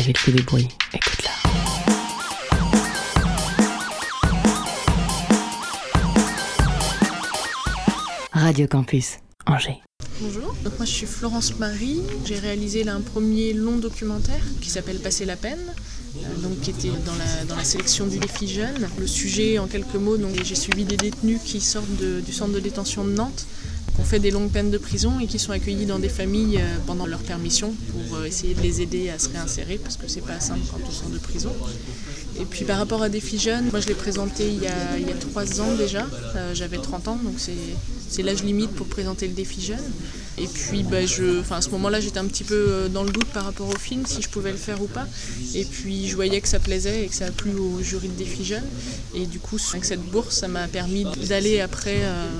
Elle fait des bruits, écoute-la. Radio Campus, Angers. Bonjour, donc moi je suis Florence Marie, j'ai réalisé là un premier long documentaire qui s'appelle Passer la peine, donc qui était dans la sélection du défi jeune. Le sujet en quelques mots, donc j'ai suivi des détenus qui sortent du centre de détention de Nantes, qui ont fait des longues peines de prison et qui sont accueillis dans des familles pendant leur permission pour essayer de les aider à se réinsérer parce que c'est pas simple quand on sort de prison. Et puis par rapport à Défi Jeune, moi je l'ai présenté il y a 3 ans déjà, j'avais 30 ans donc c'est l'âge limite pour présenter le Défi Jeune. Et puis à ce moment-là j'étais un petit peu dans le doute par rapport au film, si je pouvais le faire ou pas. Et puis je voyais que ça plaisait et que ça a plu au jury de Défi Jeune. Et du coup avec cette bourse ça m'a permis d'aller après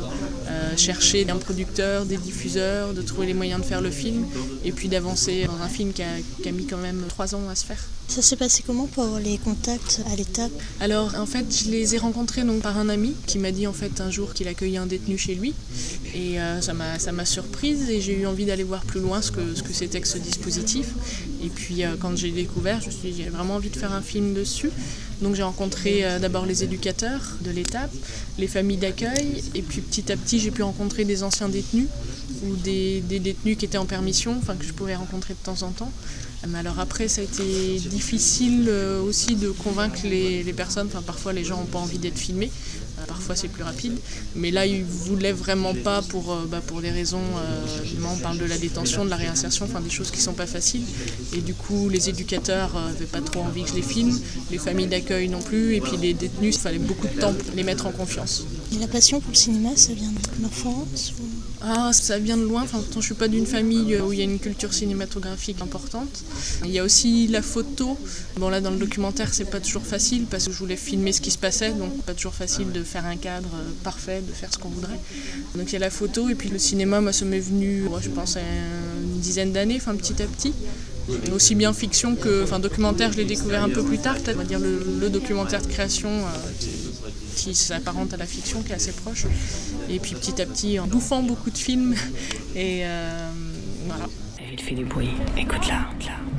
chercher un producteur, des diffuseurs, de trouver les moyens de faire le film et puis d'avancer dans un film qui a mis quand même 3 ans à se faire. Ça s'est passé comment pour avoir les contacts à l'étape ? Alors en fait je les ai rencontrés donc, par un ami qui m'a dit en fait un jour qu'il accueillait un détenu chez lui et ça m'a surprise et j'ai eu envie d'aller voir plus loin ce que c'était que ce dispositif. Et puis quand j'ai découvert, je me suis dit j'ai vraiment envie de faire un film dessus. Donc j'ai rencontré d'abord les éducateurs de l'étape, les familles d'accueil et puis petit à petit j'ai pu rencontrer des anciens détenus ou des détenus qui étaient en permission, que je pouvais rencontrer de temps en temps. Mais alors après ça a été difficile aussi de convaincre les personnes, parfois les gens n'ont pas envie d'être filmés, parfois c'est plus rapide, mais là ils ne voulaient vraiment pas pour des raisons, on parle de la détention, de la réinsertion, des choses qui ne sont pas faciles, et du coup les éducateurs n'avaient pas trop envie que je les filme, les familles d'accueil non plus, et puis les détenus, il fallait beaucoup de temps pour les mettre en confiance. Et la passion pour le cinéma, ça vient de l'enfance ou... Ça vient de loin, je ne suis pas d'une famille où il y a une culture cinématographique importante. Il y a aussi la photo. Bon là dans le documentaire c'est pas toujours facile parce que je voulais filmer ce qui se passait, donc pas toujours facile de faire un cadre parfait, de faire ce qu'on voudrait. Donc il y a la photo et puis le cinéma, moi ça m'est venu, je pense à une dizaine d'années, petit à petit. Aussi bien fiction que documentaire, je l'ai découvert un peu plus tard, peut-être on va dire le documentaire de création qui s'apparente à la fiction, qui est assez proche. Et puis petit à petit, en bouffant beaucoup de films, et voilà. Elle fait des bruits, écoute-la.